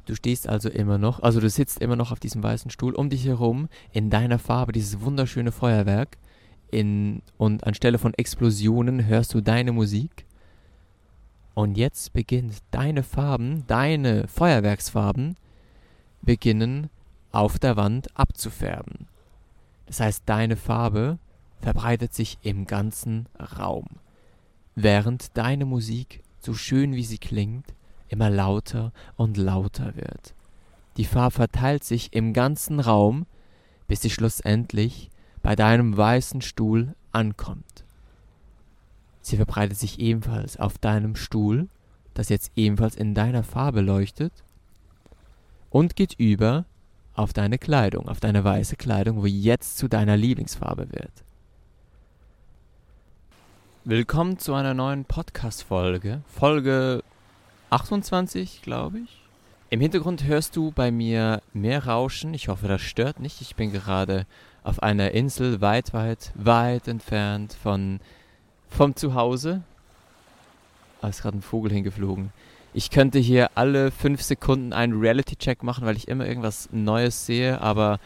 Du stehst also immer noch, also du sitzt immer noch auf diesem weißen Stuhl, um dich herum in deiner Farbe dieses wunderschöne Feuerwerk und anstelle von Explosionen hörst du deine Musik. Und jetzt beginnt deine Farben, deine Feuerwerksfarben, beginnen auf der Wand abzufärben. Das heißt, deine Farbe verbreitet sich im ganzen Raum, während deine Musik, so schön wie sie klingt, immer lauter und lauter wird. Die Farbe verteilt sich im ganzen Raum, bis sie schlussendlich bei deinem weißen Stuhl ankommt. Sie verbreitet sich ebenfalls auf deinem Stuhl, das jetzt ebenfalls in deiner Farbe leuchtet, und geht über auf deine Kleidung, auf deine weiße Kleidung, wo jetzt zu deiner Lieblingsfarbe wird. Willkommen zu einer neuen Podcast-Folge, Folge 28, glaube ich. Im Hintergrund hörst du bei mir mehr Rauschen. Ich hoffe, das stört nicht. Ich bin gerade auf einer Insel weit entfernt vom Zuhause. Da ist gerade ein Vogel hingeflogen. Ich könnte hier alle 5 Sekunden einen Reality-Check machen, weil ich immer irgendwas Neues sehe, aber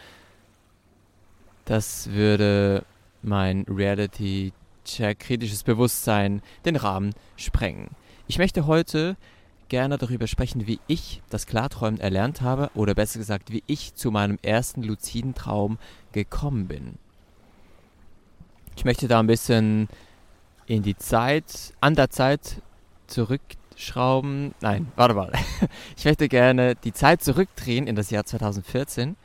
das würde mein Reality-Check, kritisches Bewusstsein, den Rahmen sprengen. Ich möchte heute gerne darüber sprechen, wie ich das Klarträumen erlernt habe, oder besser gesagt, wie ich zu meinem ersten luziden Traum gekommen bin. Ich möchte da ein bisschen an der Zeit zurückschrauben. Nein, warte mal. Ich möchte gerne die Zeit zurückdrehen in das Jahr 2014.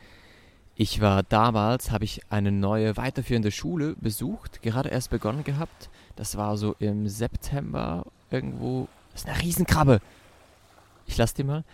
Habe ich eine neue weiterführende Schule besucht, gerade erst begonnen gehabt. Das war so im September irgendwo. Das ist eine Riesenkrabbe. Ich lasse die mal.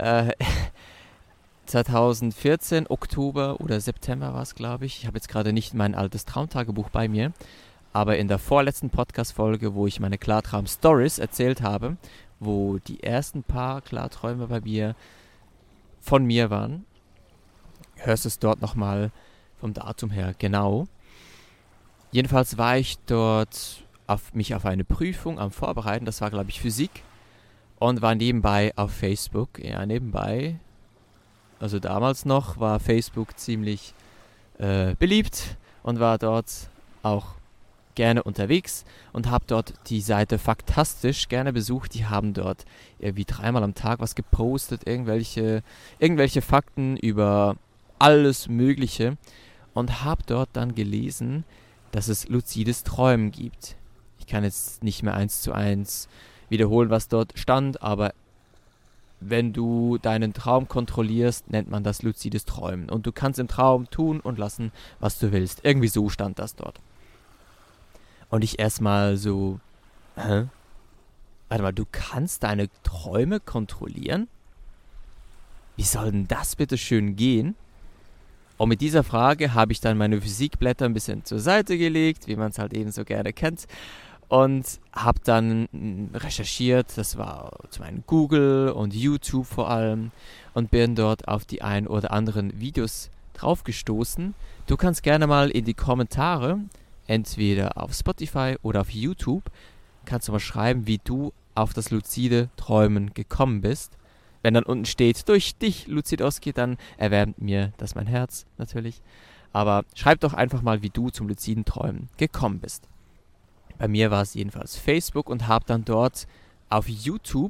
2014, Oktober oder September war es, glaube ich. Ich habe jetzt gerade nicht mein altes Traumtagebuch bei mir. Aber in der vorletzten Podcast-Folge, wo ich meine Klartraum-Stories erzählt habe, wo die ersten paar Klarträume von mir waren, hörst du es dort nochmal vom Datum her genau. Jedenfalls war ich dort mich auf eine Prüfung am Vorbereiten. Das war, glaube ich, Physik. Und war nebenbei auf Facebook. Ja, nebenbei. Also damals noch war Facebook ziemlich beliebt und war dort auch gerne unterwegs und habe dort die Seite Faktastisch gerne besucht. Die haben dort irgendwie 3-mal am Tag was gepostet, irgendwelche Fakten über alles Mögliche, und habe dort dann gelesen, dass es luzides Träumen gibt. Ich kann jetzt nicht mehr 1:1 wiederholen, was dort stand, aber wenn du deinen Traum kontrollierst, nennt man das luzides Träumen. Und du kannst im Traum tun und lassen, was du willst. Irgendwie so stand das dort. Und ich erstmal so, warte mal, du kannst deine Träume kontrollieren? Wie soll denn das bitte schön gehen? Und mit dieser Frage habe ich dann meine Physikblätter ein bisschen zur Seite gelegt, wie man es halt eben so gerne kennt. Und habe dann recherchiert, das war zum einen Google und YouTube vor allem, und bin dort auf die ein oder anderen Videos draufgestoßen. Du kannst gerne mal in die Kommentare, entweder auf Spotify oder auf YouTube, kannst du mal schreiben, wie du auf das luzide Träumen gekommen bist. Wenn dann unten steht, durch dich, Lucidowski, dann erwärmt mir das mein Herz natürlich. Aber schreib doch einfach mal, wie du zum luziden Träumen gekommen bist. Bei mir war es jedenfalls Facebook, und habe dann dort auf YouTube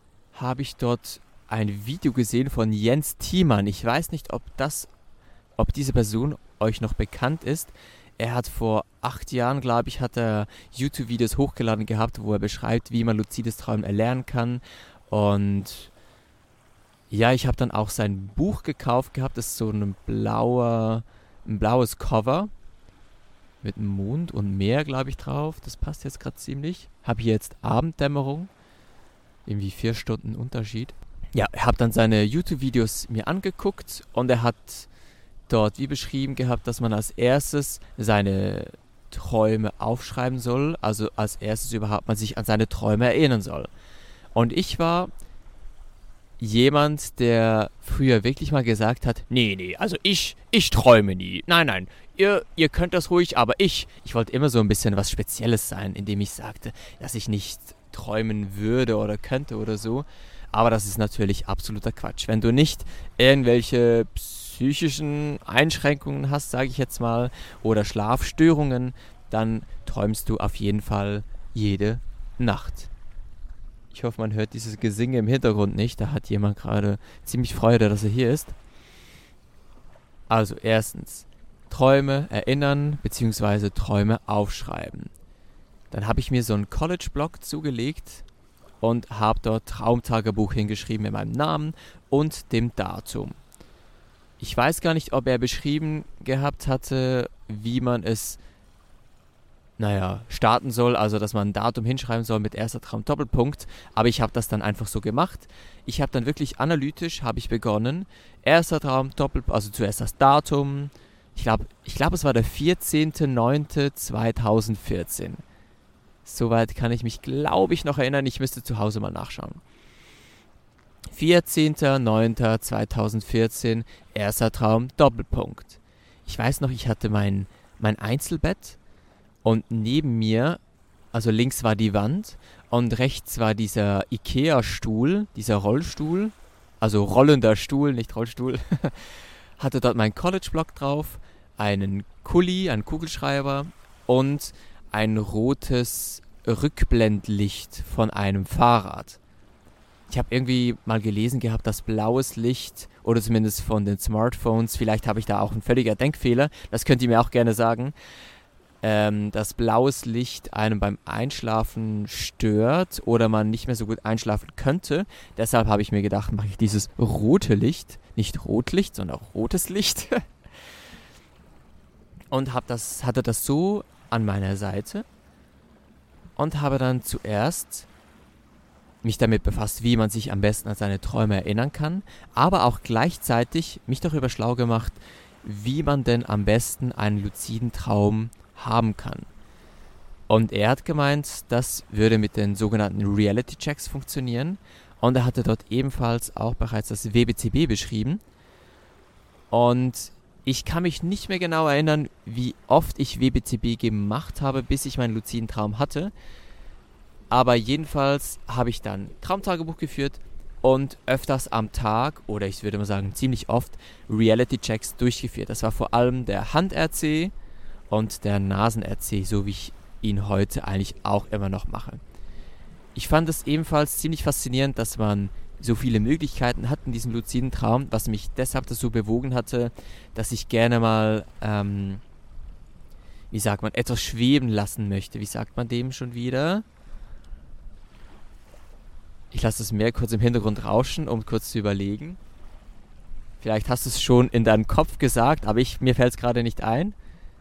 ein Video gesehen von Jens Thiemann. Ich weiß nicht, ob diese Person euch noch bekannt ist. Er hat vor 8 Jahren, glaube ich, YouTube-Videos hochgeladen gehabt, wo er beschreibt, wie man luzides Träumen erlernen kann. Und ja, ich habe dann auch sein Buch gekauft gehabt. Das ist so ein blaues Cover mit Mond und Meer, glaube ich, drauf. Das passt jetzt gerade ziemlich. Habe hier jetzt Abenddämmerung. Irgendwie 4 Stunden Unterschied. Ja, ich habe dann seine YouTube-Videos mir angeguckt, und er hat dort wie beschrieben gehabt, dass man als erstes seine Träume aufschreiben soll. Also als erstes überhaupt man sich an seine Träume erinnern soll. Und ich war jemand, der früher wirklich mal gesagt hat, nee, also ich träume nie. Nein, ihr könnt das ruhig, aber ich wollte immer so ein bisschen was Spezielles sein, indem ich sagte, dass ich nicht träumen würde oder könnte oder so. Aber das ist natürlich absoluter Quatsch. Wenn du nicht irgendwelche psychischen Einschränkungen hast, sage ich jetzt mal, oder Schlafstörungen, dann träumst du auf jeden Fall jede Nacht. Ich hoffe, man hört dieses Gesinge im Hintergrund nicht. Da hat jemand gerade ziemlich Freude, dass er hier ist. Also erstens, Träume erinnern bzw. Träume aufschreiben. Dann habe ich mir so einen College-Blog zugelegt und habe dort Traumtagebuch hingeschrieben mit meinem Namen und dem Datum. Ich weiß gar nicht, ob er beschrieben gehabt hatte, wie man es starten soll, also dass man ein Datum hinschreiben soll mit erster Traum Doppelpunkt, aber ich habe das dann einfach so gemacht. Ich habe dann wirklich analytisch begonnen, erster Traum Doppelpunkt, also zuerst das Datum, ich glaube es war der 14.09.2014. Soweit kann ich mich, glaube ich, noch erinnern, ich müsste zu Hause mal nachschauen. 14.09.2014, erster Traum Doppelpunkt. Ich weiß noch, ich hatte mein Einzelbett. Und neben mir, also links war die Wand und rechts war dieser Ikea-Stuhl, dieser Rollstuhl, also rollender Stuhl, nicht Rollstuhl, hatte dort mein College-Blog drauf, einen Kuli, einen Kugelschreiber und ein rotes Rückblendlicht von einem Fahrrad. Ich habe irgendwie mal gelesen gehabt, dass blaues Licht, oder zumindest von den Smartphones, vielleicht habe ich da auch einen völliger Denkfehler, das könnt ihr mir auch gerne sagen, dass blaues Licht einem beim Einschlafen stört oder man nicht mehr so gut einschlafen könnte. Deshalb habe ich mir gedacht, mache ich dieses rote Licht, nicht Rotlicht, sondern rotes Licht. Und hatte das so an meiner Seite und habe dann zuerst mich damit befasst, wie man sich am besten an seine Träume erinnern kann, aber auch gleichzeitig mich darüber schlau gemacht, wie man denn am besten einen luziden Traum haben kann. Und er hat gemeint, das würde mit den sogenannten Reality-Checks funktionieren. Und er hatte dort ebenfalls auch bereits das WBCB beschrieben. Und ich kann mich nicht mehr genau erinnern, wie oft ich WBCB gemacht habe, bis ich meinen luziden Traum hatte. Aber jedenfalls habe ich dann Traumtagebuch geführt und öfters am Tag, oder ich würde mal sagen ziemlich oft, Reality-Checks durchgeführt. Das war vor allem der Hand-RC und der Nasen-RC, so wie ich ihn heute eigentlich auch immer noch mache. Ich fand es ebenfalls ziemlich faszinierend, dass man so viele Möglichkeiten hat in diesem luziden Traum, was mich deshalb dazu bewogen hatte, dass ich gerne mal, etwas schweben lassen möchte. Wie sagt man dem schon wieder? Ich lasse das Meer kurz im Hintergrund rauschen, um kurz zu überlegen. Vielleicht hast du es schon in deinem Kopf gesagt, aber mir fällt es gerade nicht ein.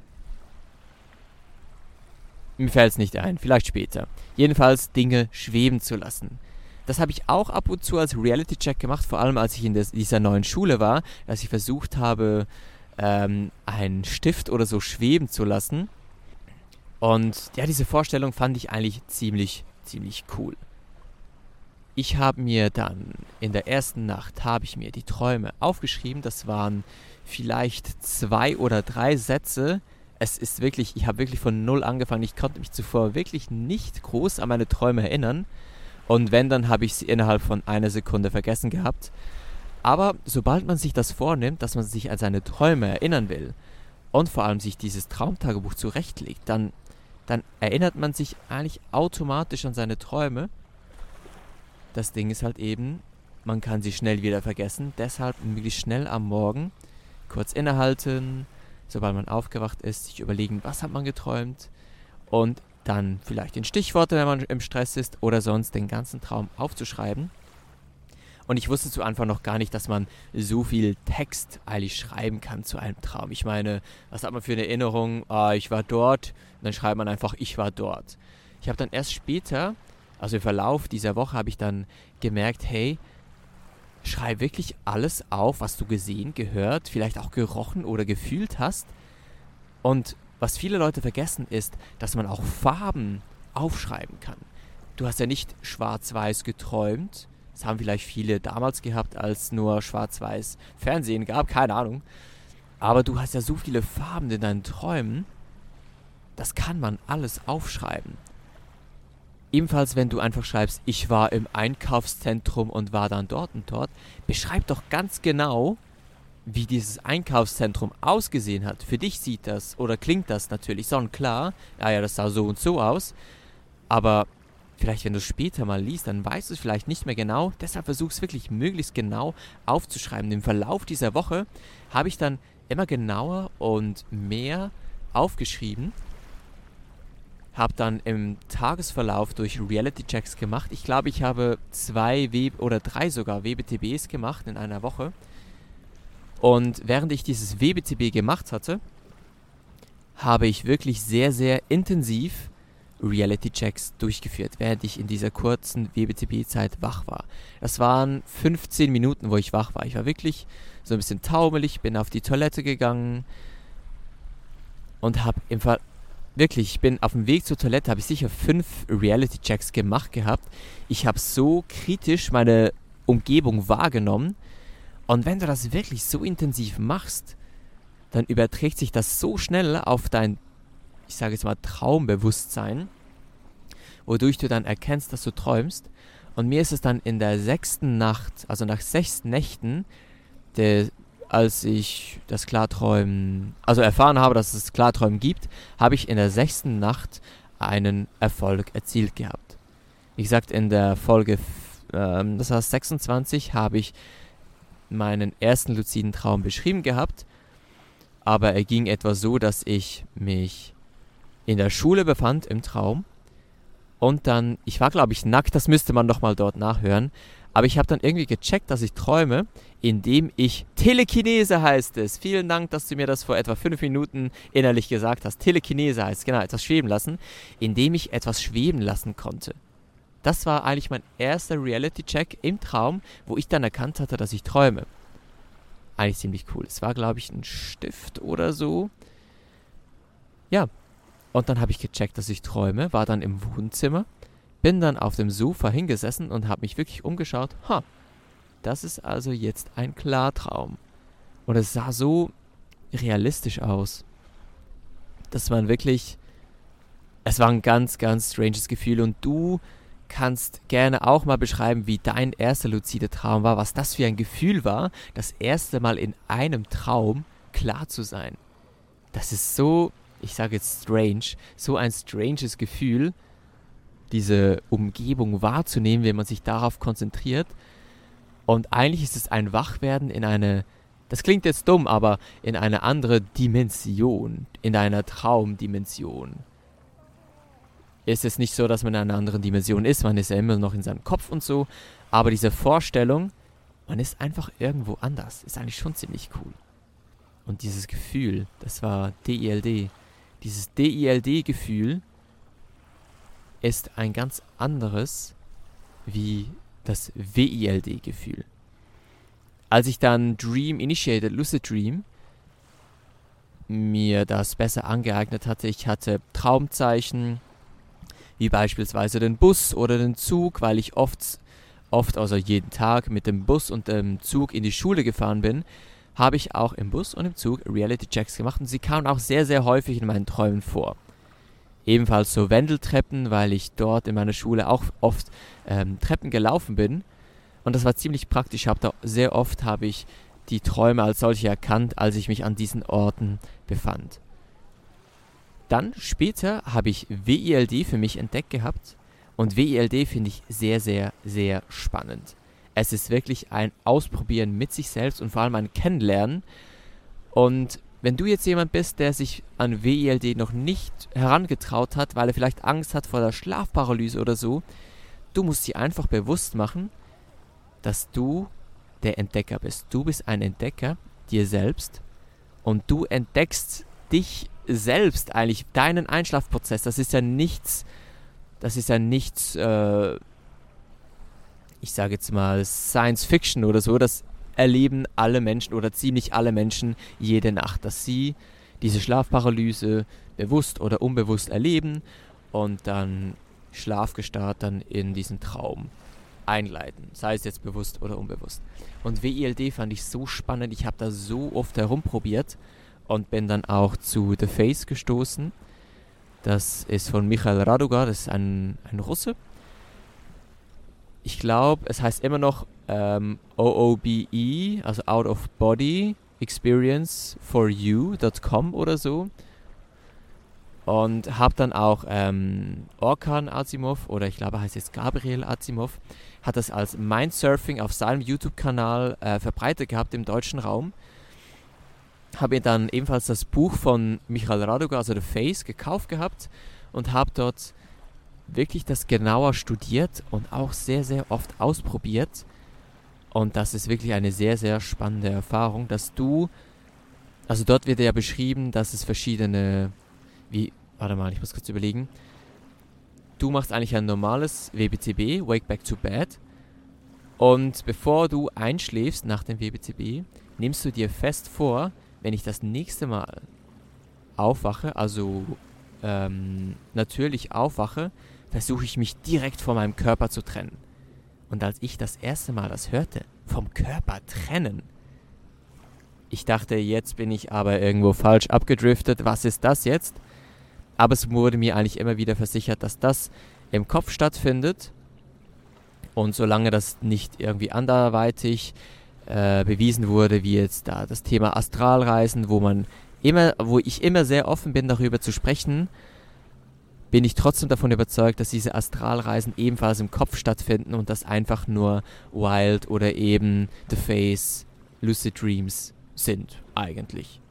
Mir fällt es nicht ein, vielleicht später. Jedenfalls Dinge schweben zu lassen. Das habe ich auch ab und zu als Reality-Check gemacht, vor allem als ich in dieser neuen Schule war, dass ich versucht habe, einen Stift oder so schweben zu lassen. Und ja, diese Vorstellung fand ich eigentlich ziemlich cool. Ich habe mir dann in der ersten Nacht die Träume aufgeschrieben. Das waren vielleicht 2 oder 3 Sätze. Ich habe wirklich von null angefangen. Ich konnte mich zuvor wirklich nicht groß an meine Träume erinnern. Und wenn, dann habe ich sie innerhalb von einer Sekunde vergessen gehabt. Aber sobald man sich das vornimmt, dass man sich an seine Träume erinnern will und vor allem sich dieses Traumtagebuch zurechtlegt, dann erinnert man sich eigentlich automatisch an seine Träume. Das Ding ist halt eben, man kann sie schnell wieder vergessen. Deshalb möglichst schnell am Morgen kurz innehalten, sobald man aufgewacht ist, sich überlegen, was hat man geträumt und dann vielleicht in Stichworte, wenn man im Stress ist oder sonst den ganzen Traum aufzuschreiben. Und ich wusste zu Anfang noch gar nicht, dass man so viel Text eigentlich schreiben kann zu einem Traum. Ich meine, was hat man für eine Erinnerung? Ich war dort und dann schreibt man einfach, ich war dort. Ich habe dann erst später, also im Verlauf dieser Woche, habe ich dann gemerkt, hey, schreib wirklich alles auf, was du gesehen, gehört, vielleicht auch gerochen oder gefühlt hast. Und was viele Leute vergessen ist, dass man auch Farben aufschreiben kann. Du hast ja nicht schwarz-weiß geträumt. Das haben vielleicht viele damals gehabt, als nur schwarz-weiß Fernsehen gab, keine Ahnung. Aber du hast ja so viele Farben in deinen Träumen, das kann man alles aufschreiben. Ebenfalls, wenn du einfach schreibst, ich war im Einkaufszentrum und war dann dort und dort, beschreib doch ganz genau, wie dieses Einkaufszentrum ausgesehen hat. Für dich sieht das oder klingt das natürlich sonnenklar, ja, das sah so und so aus, aber vielleicht, wenn du es später mal liest, dann weißt du es vielleicht nicht mehr genau. Deshalb versuch es wirklich möglichst genau aufzuschreiben. Im Verlauf dieser Woche habe ich dann immer genauer und mehr aufgeschrieben. Habe dann im Tagesverlauf durch Reality-Checks gemacht. Ich glaube, ich habe 2 oder 3 sogar WBTBs gemacht in einer Woche. Und während ich dieses WBTB gemacht hatte, habe ich wirklich sehr, sehr intensiv Reality-Checks durchgeführt, während ich in dieser kurzen WBTB-Zeit wach war. Das waren 15 Minuten, wo ich wach war. Ich war wirklich so ein bisschen taumelig, bin auf die Toilette gegangen und habe wirklich, ich bin auf dem Weg zur Toilette, habe ich sicher 5 Reality-Checks gemacht gehabt. Ich habe so kritisch meine Umgebung wahrgenommen. Und wenn du das wirklich so intensiv machst, dann überträgt sich das so schnell auf dein, ich sage jetzt mal, Traumbewusstsein, wodurch du dann erkennst, dass du träumst. Und mir ist es dann in der 6. Nacht, also nach 6 Nächten, als ich das Klarträumen, also erfahren habe, dass es Klarträumen gibt, habe ich in der 6. Nacht einen Erfolg erzielt gehabt. Wie gesagt, in der Folge, das heißt 26, habe ich meinen ersten luziden Traum beschrieben gehabt, aber er ging etwa so, dass ich mich in der Schule befand im Traum und dann, ich war glaube ich nackt, das müsste man nochmal dort nachhören, aber ich habe dann irgendwie gecheckt, dass ich träume, indem ich, Telekinese heißt es, vielen Dank, dass du mir das vor etwa 5 Minuten innerlich gesagt hast, Telekinese heißt, genau, etwas schweben lassen, indem ich etwas schweben lassen konnte. Das war eigentlich mein erster Reality-Check im Traum, wo ich dann erkannt hatte, dass ich träume. Eigentlich ziemlich cool. Es war, glaube ich, ein Stift oder so. Ja, und dann habe ich gecheckt, dass ich träume, war dann im Wohnzimmer, bin dann auf dem Sofa hingesessen und habe mich wirklich umgeschaut. Das ist also jetzt ein Klartraum. Und es sah so realistisch aus, dass man wirklich, es war ein ganz, ganz stranges Gefühl und du kannst gerne auch mal beschreiben, wie dein erster luzide Traum war, was das für ein Gefühl war, das erste Mal in einem Traum klar zu sein. Das ist so, ich sage jetzt strange, so ein stranges Gefühl, diese Umgebung wahrzunehmen, wenn man sich darauf konzentriert. Und eigentlich ist es ein Wachwerden in eine, das klingt jetzt dumm, aber in eine andere Dimension, in einer Traumdimension. Ist es nicht so, dass man in einer anderen Dimension ist, man ist ja immer noch in seinem Kopf und so, aber diese Vorstellung, man ist einfach irgendwo anders, ist eigentlich schon ziemlich cool. Und dieses Gefühl, das war DILD. Dieses DILD-Gefühl ist ein ganz anderes wie das WILD-Gefühl. Als ich dann Dream Initiated Lucid Dream mir das besser angeeignet hatte, ich hatte Traumzeichen, wie beispielsweise den Bus oder den Zug, weil ich oft, also jeden Tag mit dem Bus und dem Zug in die Schule gefahren bin, habe ich auch im Bus und im Zug Reality-Checks gemacht und sie kamen auch sehr, sehr häufig in meinen Träumen vor. Ebenfalls so Wendeltreppen, weil ich dort in meiner Schule auch oft Treppen gelaufen bin und das war ziemlich praktisch. Sehr oft habe ich die Träume als solche erkannt, als ich mich an diesen Orten befand. Dann später habe ich WILD für mich entdeckt gehabt und WILD finde ich sehr, sehr, sehr spannend. Es ist wirklich ein Ausprobieren mit sich selbst und vor allem ein Kennenlernen. Und wenn du jetzt jemand bist, der sich an WILD noch nicht herangetraut hat, weil er vielleicht Angst hat vor der Schlafparalyse oder so, du musst dir einfach bewusst machen, dass du der Entdecker bist. Du bist ein Entdecker dir selbst und du entdeckst dich selbst eigentlich, deinen Einschlafprozess. Das ist ja nichts, ich sage jetzt mal Science Fiction oder so, das erleben alle Menschen oder ziemlich alle Menschen jede Nacht, dass sie diese Schlafparalyse bewusst oder unbewusst erleben und dann schlafgestarrt dann in diesen Traum einleiten, sei es jetzt bewusst oder unbewusst. Und WILD fand ich so spannend, ich habe da so oft herumprobiert und bin dann auch zu The Face gestoßen Das ist von Michael Raduga, das ist ein Russe. Ich glaube, es heißt immer noch OOBE, also Out of Body Experience for You.com oder so. Und habe dann auch Orkan Asimov, oder ich glaube, er heißt jetzt Gabriel Asimov, hat das als Mindsurfing auf seinem YouTube-Kanal verbreitet gehabt im deutschen Raum. Habe mir dann ebenfalls das Buch von Michael Raduga, also The Face, gekauft gehabt und habe dort wirklich das genauer studiert und auch sehr, sehr oft ausprobiert. Und das ist wirklich eine sehr, sehr spannende Erfahrung, dass also dort wird ja beschrieben, dass es verschiedene, warte mal, ich muss kurz überlegen. Du machst eigentlich ein normales WBCB, Wake Back to Bed. Und bevor du einschläfst nach dem WBCB, nimmst du dir fest vor, wenn ich das nächste Mal aufwache, also natürlich aufwache, versuche ich mich direkt von meinem Körper zu trennen. Und als ich das erste Mal das hörte, vom Körper trennen, ich dachte, jetzt bin ich aber irgendwo falsch abgedriftet, was ist das jetzt? Aber es wurde mir eigentlich immer wieder versichert, dass das im Kopf stattfindet. Und solange das nicht irgendwie anderweitig bewiesen wurde, wie jetzt da das Thema Astralreisen, wo ich immer sehr offen bin, darüber zu sprechen, bin ich trotzdem davon überzeugt, dass diese Astralreisen ebenfalls im Kopf stattfinden und das einfach nur Wild oder eben The Face, Lucid Dreams sind eigentlich.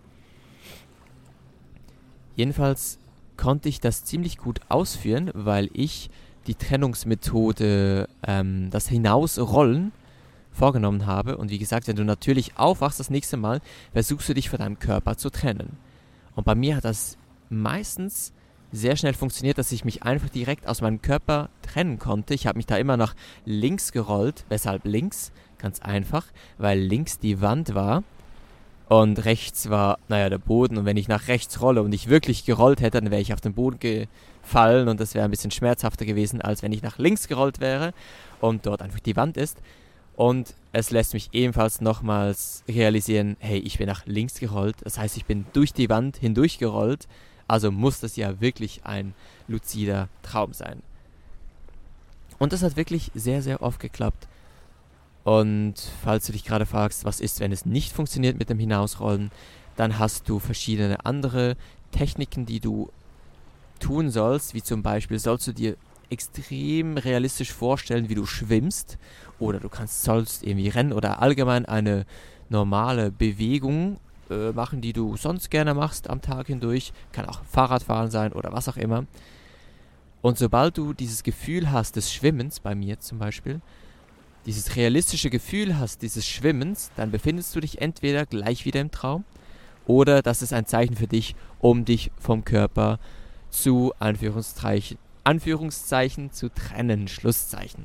Jedenfalls konnte ich das ziemlich gut ausführen, weil ich die Trennungsmethode, das Hinausrollen, vorgenommen habe. Und wie gesagt, wenn du natürlich aufwachst das nächste Mal, versuchst du dich von deinem Körper zu trennen. Und bei mir hat das meistens sehr schnell funktioniert, dass ich mich einfach direkt aus meinem Körper trennen konnte. Ich habe mich da immer nach links gerollt. Weshalb links? Ganz einfach, weil links die Wand war und rechts war, der Boden. Und wenn ich nach rechts rolle und ich wirklich gerollt hätte, dann wäre ich auf den Boden gefallen und das wäre ein bisschen schmerzhafter gewesen, als wenn ich nach links gerollt wäre und dort einfach die Wand ist. Und es lässt mich ebenfalls nochmals realisieren, hey, ich bin nach links gerollt. Das heißt, ich bin durch die Wand hindurch gerollt. Also muss das ja wirklich ein luzider Traum sein. Und das hat wirklich sehr, sehr oft geklappt. Und falls du dich gerade fragst, was ist, wenn es nicht funktioniert mit dem Hinausrollen, dann hast du verschiedene andere Techniken, die du tun sollst. Wie zum Beispiel sollst du dir extrem realistisch vorstellen, wie du schwimmst. Oder du sollst irgendwie rennen oder allgemein eine normale Bewegung machen, die du sonst gerne machst am Tag hindurch. Kann auch Fahrradfahren sein oder was auch immer. Und sobald du dieses Gefühl hast des Schwimmens, bei mir zum Beispiel, dieses realistische Gefühl hast dieses Schwimmens, dann befindest du dich entweder gleich wieder im Traum oder das ist ein Zeichen für dich, um dich vom Körper zu Anführungszeichen zu trennen, Schlusszeichen.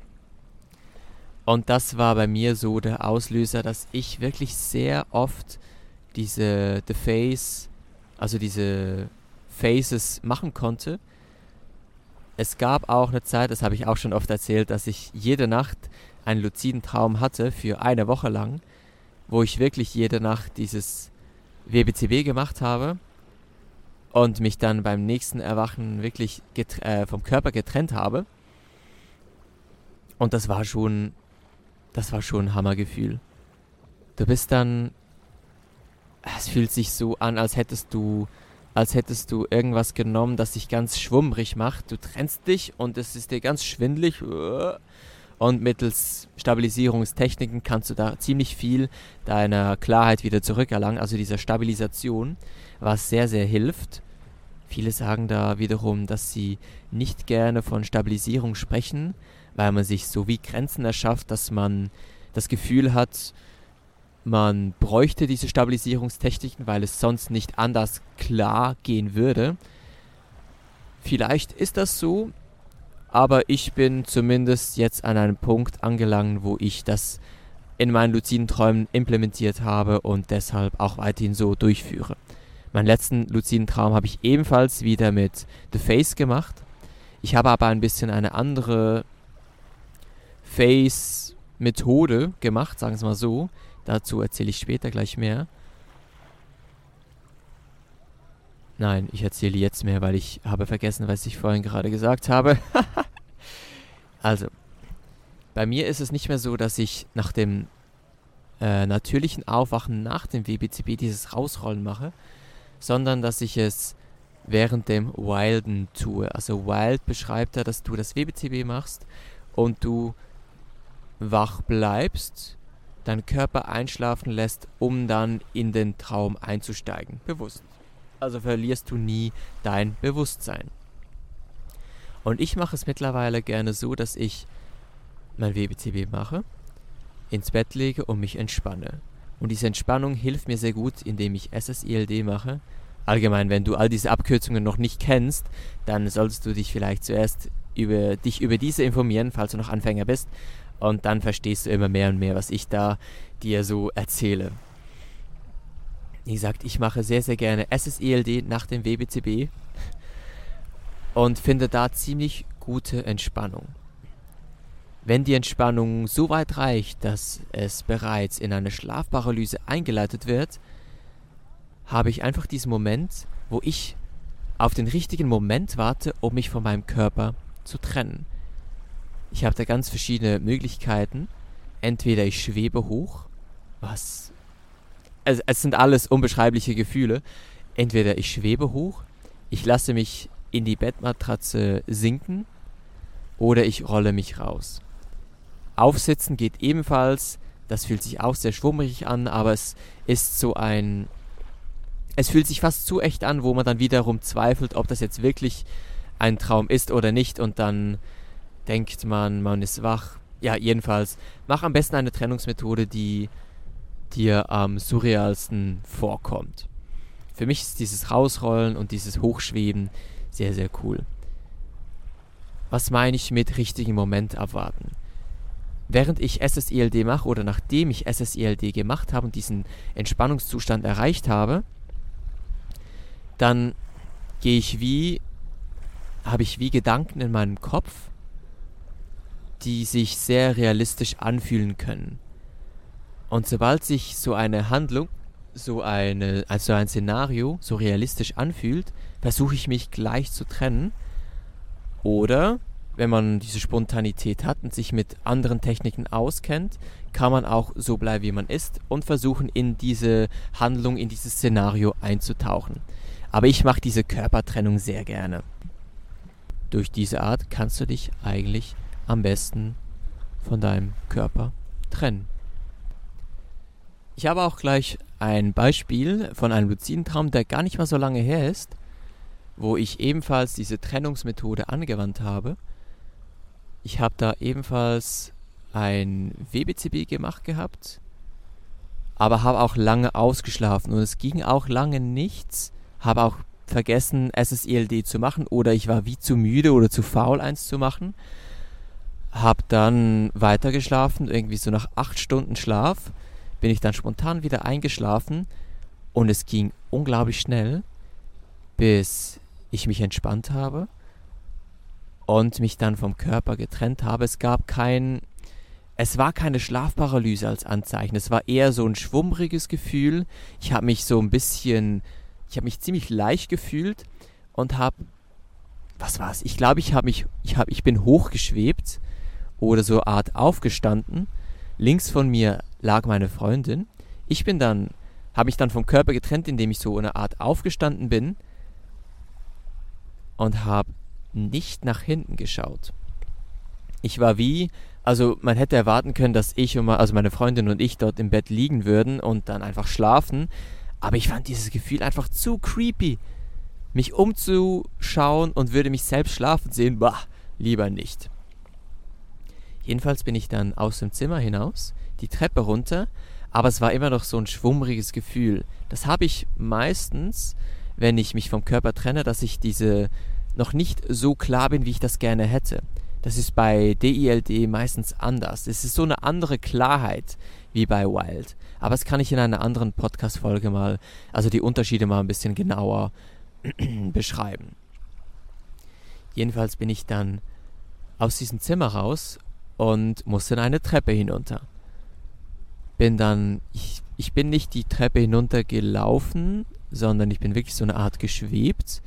Und das war bei mir so der Auslöser, dass ich wirklich sehr oft diese Phases machen konnte. Es gab auch eine Zeit, das habe ich auch schon oft erzählt, dass ich jede Nacht einen luziden Traum hatte für eine Woche lang, wo ich wirklich jede Nacht dieses WBCB gemacht habe und mich dann beim nächsten Erwachen wirklich vom Körper getrennt habe. Und das war schon ein Hammergefühl. Du bist dann, es fühlt sich so an, als hättest du irgendwas genommen, das dich ganz schwummrig macht. Du trennst dich und es ist dir ganz schwindelig. Und mittels Stabilisierungstechniken kannst du da ziemlich viel deiner Klarheit wieder zurückerlangen. Also dieser Stabilisation, was sehr, sehr hilft. Viele sagen da wiederum, dass sie nicht gerne von Stabilisierung sprechen, weil man sich so wie Grenzen erschafft, dass man das Gefühl hat, man bräuchte diese Stabilisierungstechniken, weil es sonst nicht anders klar gehen würde. Vielleicht ist das so, aber ich bin zumindest jetzt an einem Punkt angelangt, wo ich das in meinen luziden Träumen implementiert habe und deshalb auch weiterhin so durchführe. Meinen letzten luziden Traum habe ich ebenfalls wieder mit The Face gemacht. Ich habe aber ein bisschen eine andere Face-Methode gemacht, sagen wir es mal so. Dazu erzähle ich später gleich mehr. Nein, ich erzähle jetzt mehr, weil ich habe vergessen, was ich vorhin gerade gesagt habe. Also, bei mir ist es nicht mehr so, dass ich nach dem natürlichen Aufwachen nach dem WBCB dieses Rausrollen mache, sondern dass ich es während dem Wilden tue. Also Wild beschreibt ja, dass du das WBCB machst und du wach bleibst, deinen Körper einschlafen lässt, um dann in den Traum einzusteigen, bewusst. Also verlierst du nie dein Bewusstsein. Und ich mache es mittlerweile gerne so, dass ich mein WBCB mache, ins Bett lege und mich entspanne. Und diese Entspannung hilft mir sehr gut, indem ich SSILD mache. Allgemein, wenn du all diese Abkürzungen noch nicht kennst, dann solltest du dich vielleicht zuerst über diese informieren, falls du noch Anfänger bist. Und dann verstehst du immer mehr und mehr, was ich da dir so erzähle. Wie gesagt, ich mache sehr, sehr gerne SSILD nach dem WBCB und finde da ziemlich gute Entspannung. Wenn die Entspannung so weit reicht, dass es bereits in eine Schlafparalyse eingeleitet wird, habe ich einfach diesen Moment, wo ich auf den richtigen Moment warte, um mich von meinem Körper zu trennen. Ich habe da ganz verschiedene Möglichkeiten. Entweder ich schwebe hoch, es sind alles unbeschreibliche Gefühle. Entweder ich schwebe hoch, ich lasse mich in die Bettmatratze sinken oder ich rolle mich raus. Aufsitzen geht ebenfalls, das fühlt sich auch sehr schwummrig an, aber es fühlt sich fast zu echt an, wo man dann wiederum zweifelt, ob das jetzt wirklich ein Traum ist oder nicht und dann denkt man ist wach. Ja, jedenfalls, mach am besten eine Trennungsmethode, die dir am surrealsten vorkommt. Für mich ist dieses Rausrollen und dieses Hochschweben sehr, sehr cool. Was meine ich mit richtigen Moment abwarten? Während ich SSILD mache oder nachdem ich SSILD gemacht habe und diesen Entspannungszustand erreicht habe, dann habe ich wie Gedanken in meinem Kopf, die sich sehr realistisch anfühlen können. Und sobald sich so eine Handlung, ein Szenario so realistisch anfühlt, versuche ich mich gleich zu trennen. Oder, wenn man diese Spontanität hat und sich mit anderen Techniken auskennt, kann man auch so bleiben, wie man ist und versuchen, in diese Handlung, in dieses Szenario einzutauchen. Aber ich mache diese Körpertrennung sehr gerne. Durch diese Art kannst du dich eigentlich am besten von deinem Körper trennen. Ich habe auch gleich ein Beispiel von einem luziden Traum, der gar nicht mal so lange her ist, wo ich ebenfalls diese Trennungsmethode angewandt habe. Ich habe da ebenfalls ein WBCB gemacht gehabt, aber habe auch lange ausgeschlafen und es ging auch lange nichts. Habe auch vergessen, SSILD zu machen oder ich war wie zu müde oder zu faul, eins zu machen. Habe dann weitergeschlafen, irgendwie so nach 8 Stunden Schlaf bin ich dann spontan wieder eingeschlafen und es ging unglaublich schnell, bis ich mich entspannt habe und mich dann vom Körper getrennt habe. Es war keine Schlafparalyse als Anzeichen, es war eher so ein schwummriges Gefühl. Ich habe mich ziemlich leicht gefühlt und ich glaube, ich bin hochgeschwebt oder so eine Art aufgestanden. Links von mir lag meine Freundin. Habe mich dann vom Körper getrennt, indem ich so eine Art aufgestanden bin und habe nicht nach hinten geschaut. Ich war man hätte erwarten können, dass meine Freundin und ich dort im Bett liegen würden und dann einfach schlafen. Aber ich fand dieses Gefühl einfach zu creepy, mich umzuschauen und würde mich selbst schlafen sehen. Lieber nicht. Jedenfalls bin ich dann aus dem Zimmer hinaus, die Treppe runter, aber es war immer noch so ein schwummriges Gefühl. Das habe ich meistens, wenn ich mich vom Körper trenne, dass ich noch nicht so klar bin, wie ich das gerne hätte. Das ist bei DILD meistens anders. Es ist so eine andere Klarheit wie bei Wild. Aber das kann ich in einer anderen Podcast-Folge die Unterschiede mal ein bisschen genauer beschreiben. Jedenfalls bin ich dann aus diesem Zimmer raus und musste eine Treppe hinunter. Ich bin nicht die Treppe hinunter gelaufen, sondern ich bin wirklich so eine Art geschwebt.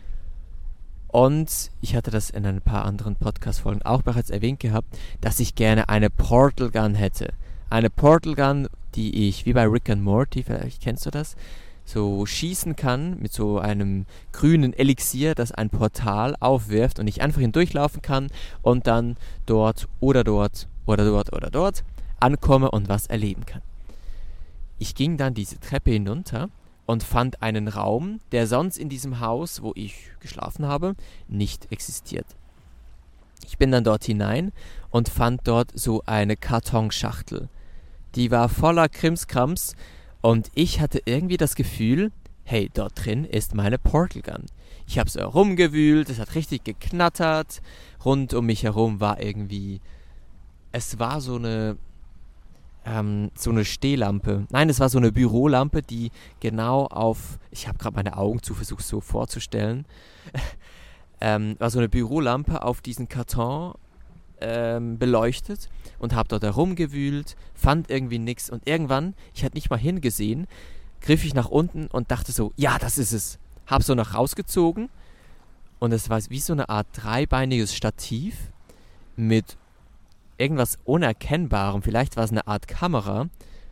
Und ich hatte das in ein paar anderen Podcast-Folgen auch bereits erwähnt gehabt, dass ich gerne eine Portal Gun hätte. Eine Portal Gun, die ich, wie bei Rick and Morty, vielleicht kennst du das, so schießen kann mit so einem grünen Elixier, das ein Portal aufwirft und ich einfach hindurchlaufen kann und dann dort oder dort oder dort oder dort ankomme und was erleben kann. Ich ging dann diese Treppe hinunter und fand einen Raum, der sonst in diesem Haus, wo ich geschlafen habe, nicht existiert. Ich bin dann dort hinein und fand dort so eine Kartonschachtel. Die war voller Krimskrams und ich hatte irgendwie das Gefühl, hey, dort drin ist meine Portal Gun. Ich habe so herumgewühlt, es hat richtig geknattert, rund um mich herum war irgendwie, es war so eine Stehlampe. Nein, es war so eine Bürolampe, die genau auf, ich habe gerade meine Augen zu versucht so vorzustellen, war so eine Bürolampe auf diesen Karton beleuchtet und habe dort herumgewühlt, fand irgendwie nichts und irgendwann, ich hatte nicht mal hingesehen, griff ich nach unten und dachte so, ja, das ist es. Hab so nach rausgezogen und es war wie so eine Art dreibeiniges Stativ mit irgendwas Unerkennbarem, vielleicht war es eine Art Kamera,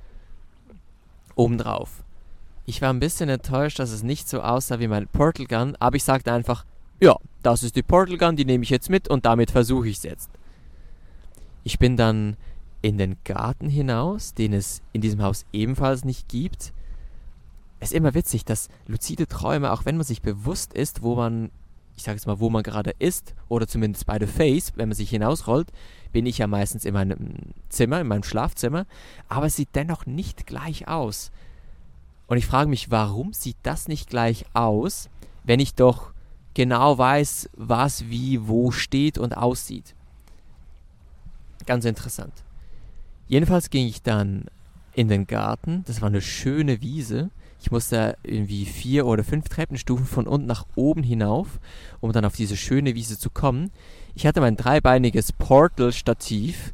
obendrauf. Ich war ein bisschen enttäuscht, dass es nicht so aussah wie meine Portal Gun, aber ich sagte einfach, ja, das ist die Portal Gun, die nehme ich jetzt mit und damit versuche ich es jetzt. Ich bin dann in den Garten hinaus, den es in diesem Haus ebenfalls nicht gibt. Es ist immer witzig, dass luzide Träume, auch wenn man sich bewusst ist, wo man, ich sage jetzt mal, wo man gerade ist, oder zumindest bei The Face, wenn man sich hinausrollt, bin ich ja meistens in meinem Zimmer, in meinem Schlafzimmer, aber es sieht dennoch nicht gleich aus. Und ich frage mich, warum sieht das nicht gleich aus, wenn ich doch genau weiß, was wie wo steht und aussieht. Ganz interessant. Jedenfalls ging ich dann in den Garten, das war eine schöne Wiese. Ich musste irgendwie 4 oder 5 Treppenstufen von unten nach oben hinauf, um dann auf diese schöne Wiese zu kommen. Ich hatte mein dreibeiniges Portal-Stativ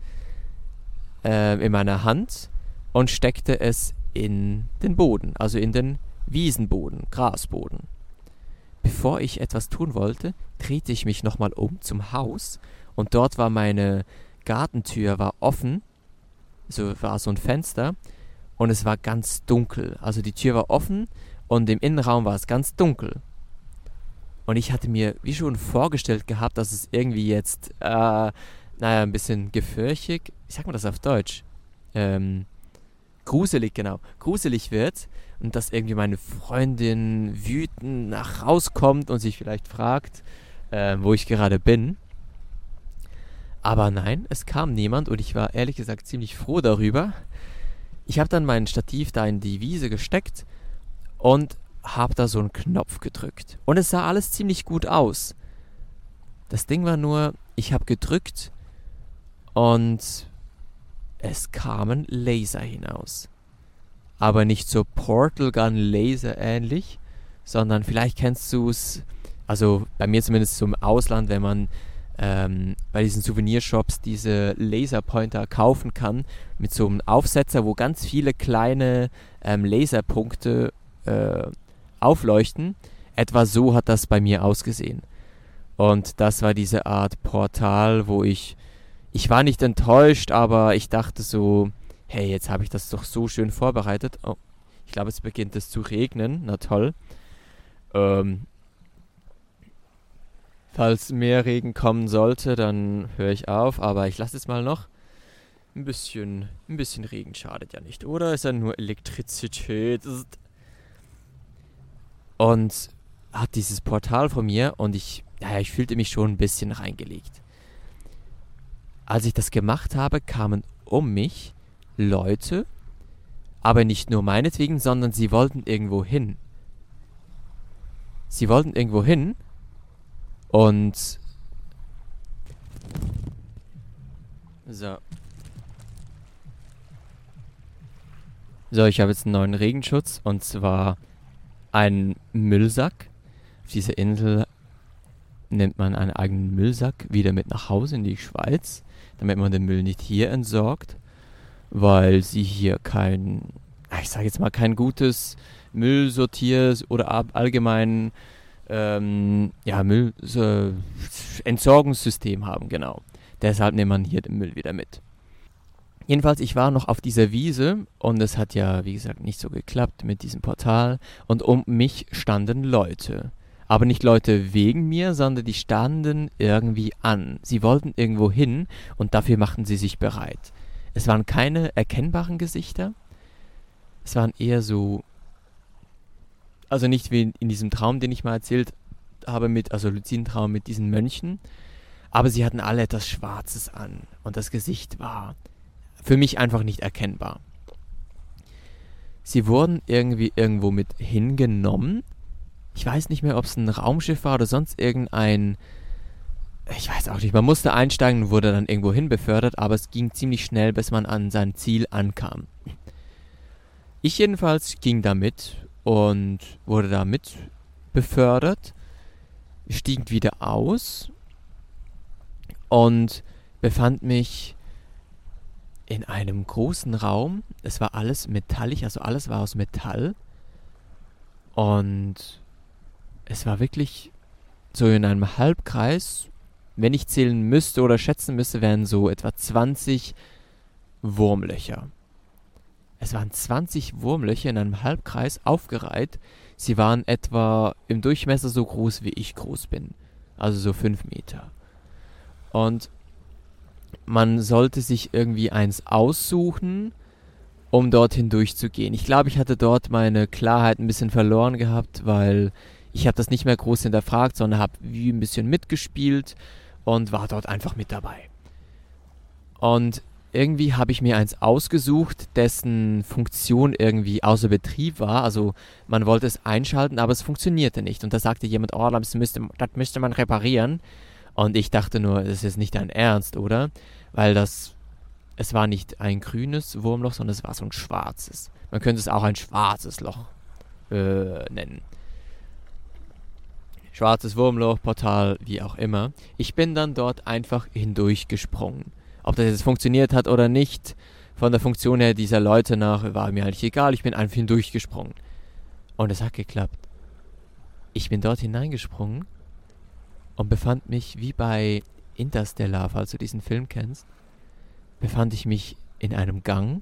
in meiner Hand und steckte es in den Boden, also in den Wiesenboden, Grasboden. Bevor ich etwas tun wollte, drehte ich mich nochmal um zum Haus und dort war meine Gartentür war offen, so war so ein Fenster und es war ganz dunkel. Also die Tür war offen und im Innenraum war es ganz dunkel. Und ich hatte mir wie schon vorgestellt gehabt, dass es irgendwie jetzt, ein bisschen gefürchtig, wie sagt man das auf Deutsch? Gruselig, genau. Gruselig wird und dass irgendwie meine Freundin wütend nach rauskommt und sich vielleicht fragt, wo ich gerade bin. Aber nein, es kam niemand und ich war ehrlich gesagt ziemlich froh darüber. Ich habe dann mein Stativ da in die Wiese gesteckt und habe da so einen Knopf gedrückt. Und es sah alles ziemlich gut aus. Das Ding war nur, ich habe gedrückt und es kamen Laser hinaus. Aber nicht so Portal Gun Laser ähnlich, sondern vielleicht kennst du es, also bei mir zumindest so im Ausland, wenn man bei diesen Souvenirshops diese Laserpointer kaufen kann, mit so einem Aufsetzer, wo ganz viele kleine Laserpunkte aufleuchten. Etwa so hat das bei mir ausgesehen. Und das war diese Art Portal, wo ich war nicht enttäuscht, aber ich dachte so, hey, jetzt habe ich das doch so schön vorbereitet. Oh, ich glaube, es beginnt es zu regnen. Na toll. Falls mehr Regen kommen sollte, dann höre ich auf, aber ich lasse es mal noch. Ein bisschen Regen schadet ja nicht, oder? Ist ja nur Elektrizität. Und hat dieses Portal von mir und ich fühlte mich schon ein bisschen reingelegt. Als ich das gemacht habe, kamen um mich Leute, aber nicht nur meinetwegen, sondern sie wollten irgendwo hin. Und so, ich habe jetzt einen neuen Regenschutz und zwar einen Müllsack. Auf dieser Insel nimmt man einen eigenen Müllsack wieder mit nach Hause in die Schweiz, damit man den Müll nicht hier entsorgt, weil sie hier ich sage jetzt mal, kein gutes Müllsortier- oder allgemein Entsorgungssystem haben, genau. Deshalb nimmt man hier den Müll wieder mit. Jedenfalls, ich war noch auf dieser Wiese und es hat ja, wie gesagt, nicht so geklappt mit diesem Portal. Und um mich standen Leute. Aber nicht Leute wegen mir, sondern die standen irgendwie an. Sie wollten irgendwo hin und dafür machten sie sich bereit. Es waren keine erkennbaren Gesichter. Es waren eher so, also nicht wie in diesem Traum, den ich mal erzählt habe, also Luzidentraum mit diesen Mönchen. Aber sie hatten alle etwas Schwarzes an und das Gesicht war für mich einfach nicht erkennbar. Sie wurden irgendwie irgendwo mit hingenommen. Ich weiß nicht mehr, ob es ein Raumschiff war oder sonst irgendein... Ich weiß auch nicht, man musste einsteigen und wurde dann irgendwo hin befördert, aber es ging ziemlich schnell, bis man an sein Ziel ankam. Ich jedenfalls ging da mit und wurde da mit befördert, stieg wieder aus und befand mich in einem großen Raum. Es war alles metallisch, also alles war aus Metall. Und es war wirklich so in einem Halbkreis. Wenn ich zählen müsste oder schätzen müsste, wären so etwa 20 Wurmlöcher. Es waren 20 Wurmlöcher in einem Halbkreis aufgereiht. Sie waren etwa im Durchmesser so groß, wie ich groß bin. Also so 5 Meter. Und man sollte sich irgendwie eins aussuchen, um dorthin durchzugehen. Ich glaube, ich hatte dort meine Klarheit ein bisschen verloren gehabt, weil ich habe das nicht mehr groß hinterfragt, sondern habe wie ein bisschen mitgespielt und war dort einfach mit dabei. Und irgendwie habe ich mir eins ausgesucht, dessen Funktion irgendwie außer Betrieb war. Also man wollte es einschalten, aber es funktionierte nicht. Und da sagte jemand, oh, das müsste man reparieren. Und ich dachte nur, das ist nicht dein Ernst, oder? Weil es war nicht ein grünes Wurmloch, sondern es war so ein schwarzes. Man könnte es auch ein schwarzes Loch nennen. Schwarzes Wurmloch, Portal, wie auch immer. Ich bin dann dort einfach hindurchgesprungen. Ob das jetzt funktioniert hat oder nicht, von der Funktion her dieser Leute nach, war mir eigentlich egal. Ich bin einfach hindurchgesprungen. Und es hat geklappt. Ich bin dort hineingesprungen und befand mich wie bei Interstellar, falls du diesen Film kennst, befand ich mich in einem Gang,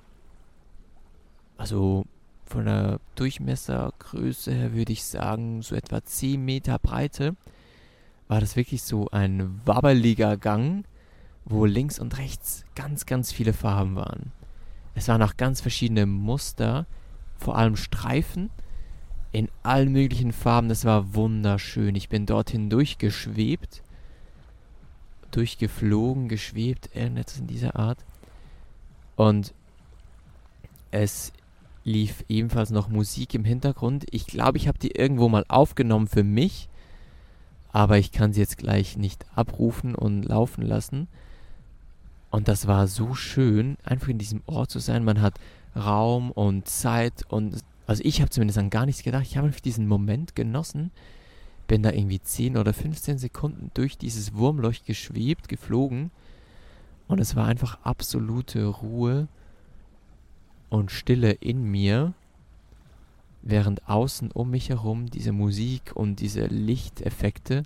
also von der Durchmessergröße her würde ich sagen, so etwa 10 Meter Breite, war das wirklich so ein wabbeliger Gang, wo links und rechts ganz, ganz viele Farben waren. Es waren auch ganz verschiedene Muster, vor allem Streifen, in allen möglichen Farben. Das war wunderschön. Ich bin dorthin durchgeschwebt, durchgeflogen, geschwebt, irgendetwas in dieser Art. Und es lief ebenfalls noch Musik im Hintergrund. Ich glaube, ich habe die irgendwo mal aufgenommen für mich, aber ich kann sie jetzt gleich nicht abrufen und laufen lassen. Und das war so schön, einfach in diesem Ort zu sein. Man hat Raum und Zeit und also ich habe zumindest an gar nichts gedacht. Ich habe einfach diesen Moment genossen. Bin da irgendwie 10 oder 15 Sekunden durch dieses Wurmloch geschwebt, geflogen. Und es war einfach absolute Ruhe und Stille in mir, während außen um mich herum diese Musik und diese Lichteffekte,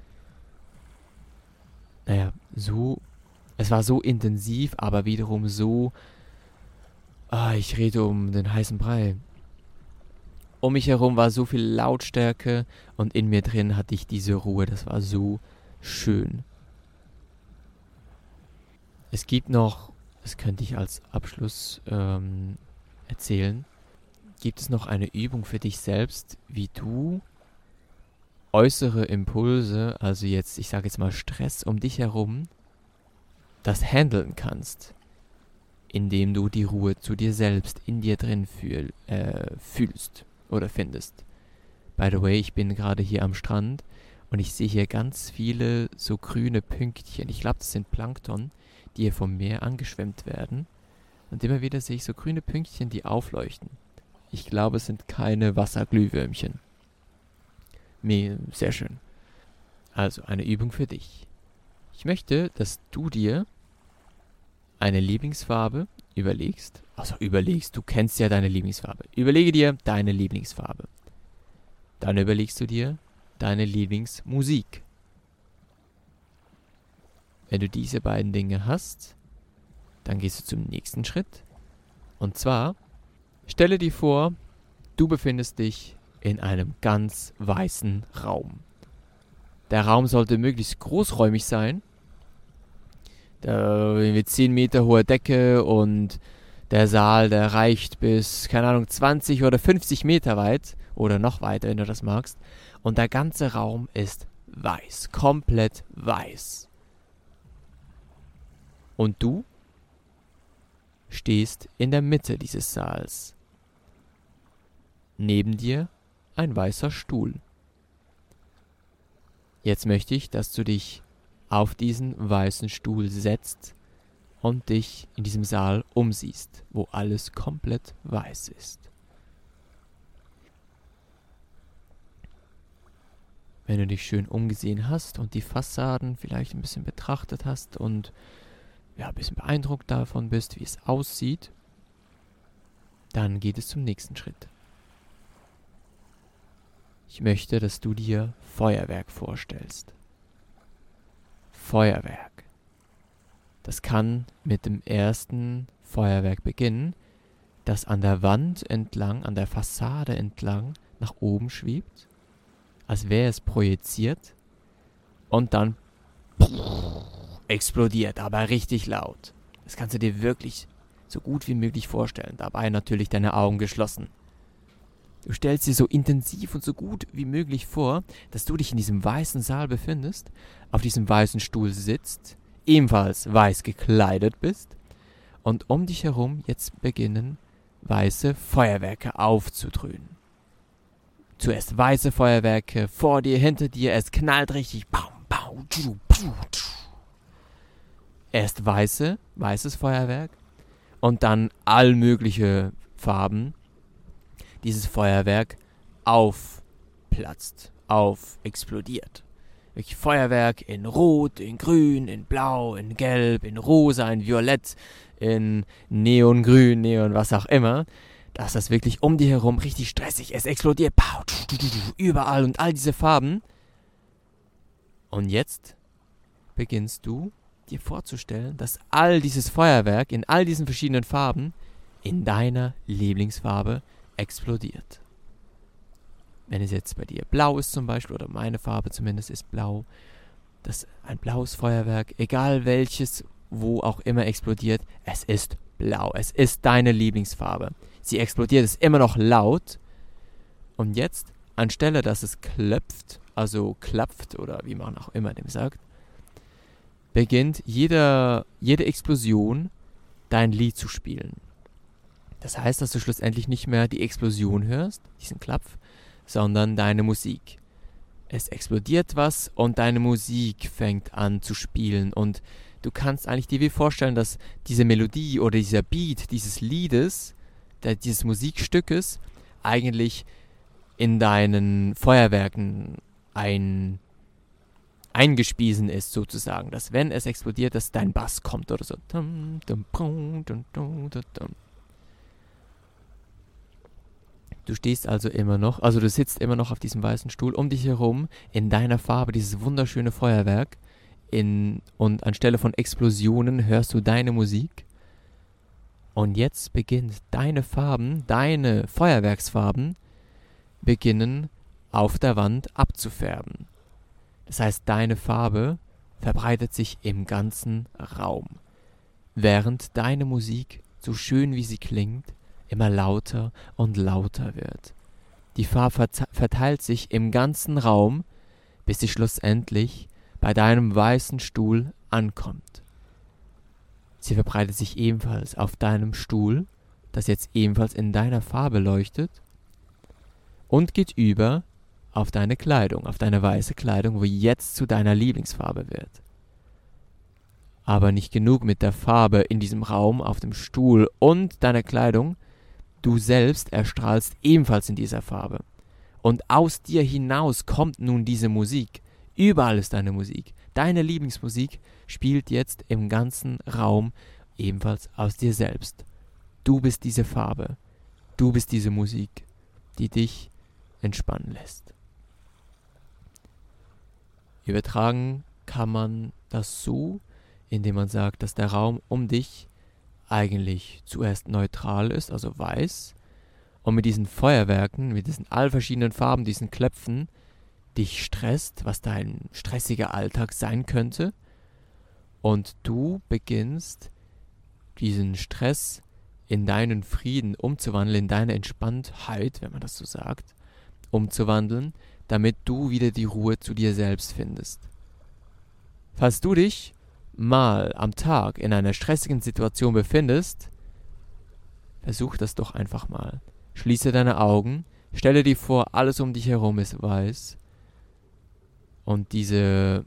es war so intensiv, aber wiederum so, ich rede um den heißen Brei. Um mich herum war so viel Lautstärke und in mir drin hatte ich diese Ruhe. Das war so schön. Es gibt noch, das könnte ich als Abschluss erzählen, gibt es noch eine Übung für dich selbst, wie du äußere Impulse, also jetzt, ich sage jetzt mal Stress um dich herum, das handeln kannst, indem du die Ruhe zu dir selbst in dir drin fühlst oder findest. By the way, ich bin gerade hier am Strand und ich sehe hier ganz viele so grüne Pünktchen. Ich glaube, das sind Plankton, die hier vom Meer angeschwemmt werden. Und immer wieder sehe ich so grüne Pünktchen, die aufleuchten. Ich glaube, es sind keine Wasserglühwürmchen. Sehr schön. Also, eine Übung für dich. Ich möchte, dass du dir eine Lieblingsfarbe überlegst Also du kennst ja deine Lieblingsfarbe. Überlege dir deine Lieblingsfarbe. Dann überlegst du dir deine Lieblingsmusik. Wenn du diese beiden Dinge hast, dann gehst du zum nächsten Schritt. Und zwar, stelle dir vor, du befindest dich in einem ganz weißen Raum. Der Raum sollte möglichst großräumig sein. Mit 10 Meter hoher Decke und der Saal, der reicht bis, 20 oder 50 Meter weit oder noch weiter, wenn du das magst. Und der ganze Raum ist weiß, komplett weiß. Und du stehst in der Mitte dieses Saals. Neben dir ein weißer Stuhl. Jetzt möchte ich, dass du dich auf diesen weißen Stuhl setzt und dich in diesem Saal umsiehst, wo alles komplett weiß ist. Wenn du dich schön umgesehen hast und die Fassaden vielleicht ein bisschen betrachtet hast und ein bisschen beeindruckt davon bist, wie es aussieht, dann geht es zum nächsten Schritt. Ich möchte, dass du dir Feuerwerk vorstellst. Feuerwerk. Das kann mit dem ersten Feuerwerk beginnen, das an der Wand entlang, an der Fassade entlang nach oben schwebt, als wäre es projiziert und dann explodiert, aber richtig laut. Das kannst du dir wirklich so gut wie möglich vorstellen, dabei natürlich deine Augen geschlossen. Du stellst dir so intensiv und so gut wie möglich vor, dass du dich in diesem weißen Saal befindest, auf diesem weißen Stuhl sitzt, ebenfalls weiß gekleidet bist und um dich herum jetzt beginnen weiße Feuerwerke aufzudröhnen. Zuerst weiße Feuerwerke vor dir, hinter dir, es knallt richtig. Erst weißes Feuerwerk und dann all mögliche Farben. Dieses Feuerwerk aufplatzt, explodiert. Wirklich Feuerwerk in Rot, in Grün, in Blau, in Gelb, in Rosa, in Violett, in Neongrün, Neon, was auch immer. Dass das wirklich um dich herum richtig stressig ist. Es explodiert überall und all diese Farben. Und jetzt beginnst du dir vorzustellen, dass all dieses Feuerwerk in all diesen verschiedenen Farben in deiner Lieblingsfarbe explodiert. Wenn es jetzt bei dir blau ist zum Beispiel, oder meine Farbe zumindest ist blau, dass ein blaues Feuerwerk, egal welches, wo auch immer explodiert, es ist blau. Es ist deine Lieblingsfarbe. Sie explodiert, ist immer noch laut. Und jetzt, anstelle dass es klapft oder wie man auch immer dem sagt, beginnt jede Explosion dein Lied zu spielen. Das heißt, dass du schlussendlich nicht mehr die Explosion hörst, diesen Klapf, sondern deine Musik. Es explodiert was und deine Musik fängt an zu spielen und du kannst eigentlich dir wie vorstellen, dass diese Melodie oder dieser Beat dieses Liedes, dieses Musikstückes eigentlich in deinen Feuerwerken eingespiesen ist sozusagen, dass wenn es explodiert, dass dein Bass kommt oder so. Du stehst also du sitzt immer noch auf diesem weißen Stuhl, um dich herum in deiner Farbe dieses wunderschöne Feuerwerk und anstelle von Explosionen hörst du deine Musik. Und jetzt beginnt deine Feuerwerksfarben, beginnen auf der Wand abzufärben. Das heißt, deine Farbe verbreitet sich im ganzen Raum, während deine Musik, so schön wie sie klingt, immer lauter und lauter wird. Die Farbe verteilt sich im ganzen Raum, bis sie schlussendlich bei deinem weißen Stuhl ankommt. Sie verbreitet sich ebenfalls auf deinem Stuhl, das jetzt ebenfalls in deiner Farbe leuchtet, und geht über auf deine Kleidung, auf deine weiße Kleidung, wo jetzt zu deiner Lieblingsfarbe wird. Aber nicht genug mit der Farbe in diesem Raum, auf dem Stuhl und deiner Kleidung, du selbst erstrahlst ebenfalls in dieser Farbe. Und aus dir hinaus kommt nun diese Musik. Überall ist deine Musik. Deine Lieblingsmusik spielt jetzt im ganzen Raum ebenfalls aus dir selbst. du bist diese Farbe, du bist diese Musik, die dich entspannen lässt. Übertragen kann man das so, indem man sagt, dass der Raum um dich eigentlich zuerst neutral ist, also weiß, und mit diesen Feuerwerken, mit diesen all verschiedenen Farben, diesen Klöpfen, dich stresst, was dein stressiger Alltag sein könnte, und du beginnst diesen Stress in deinen Frieden umzuwandeln, in deine Entspanntheit, wenn man das so sagt, umzuwandeln, damit du wieder die Ruhe zu dir selbst findest. Falls du dich mal am Tag in einer stressigen Situation befindest, versuch das doch einfach mal. Schließe deine Augen, stelle dir vor, alles um dich herum ist weiß und diese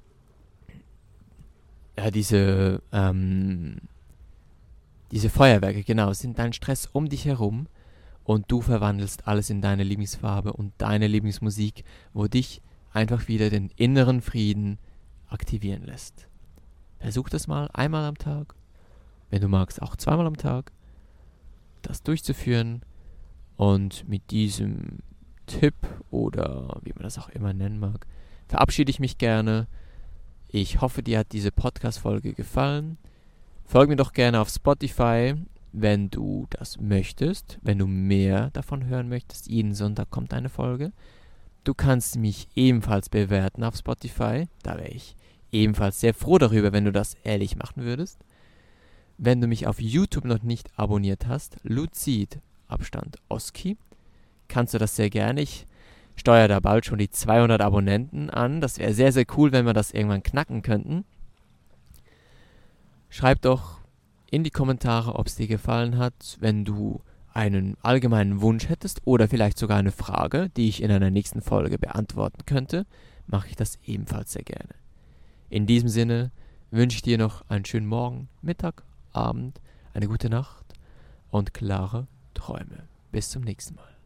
Feuerwerke, genau, sind dein Stress um dich herum und du verwandelst alles in deine Lieblingsfarbe und deine Lieblingsmusik, wo dich einfach wieder den inneren Frieden aktivieren lässt. Versuch das mal einmal am Tag, wenn du magst auch zweimal am Tag, das durchzuführen, und mit diesem Tipp oder wie man das auch immer nennen mag, verabschiede ich mich gerne. Ich hoffe, dir hat diese Podcast-Folge gefallen. Folge mir doch gerne auf Spotify, wenn du das möchtest, wenn du mehr davon hören möchtest. Jeden Sonntag kommt eine Folge. Du kannst mich ebenfalls bewerten auf Spotify. Da wäre ich ebenfalls sehr froh darüber, wenn du das ehrlich machen würdest. Wenn du mich auf YouTube noch nicht abonniert hast, Luzid, Abstand Oski, kannst du das sehr gerne. Ich steuere da bald schon die 200 Abonnenten an. Das wäre sehr, sehr cool, wenn wir das irgendwann knacken könnten. Schreib doch in die Kommentare, ob es dir gefallen hat. Wenn du einen allgemeinen Wunsch hättest oder vielleicht sogar eine Frage, die ich in einer nächsten Folge beantworten könnte, mache ich das ebenfalls sehr gerne. In diesem Sinne wünsche ich dir noch einen schönen Morgen, Mittag, Abend, eine gute Nacht und klare Träume. Bis zum nächsten Mal.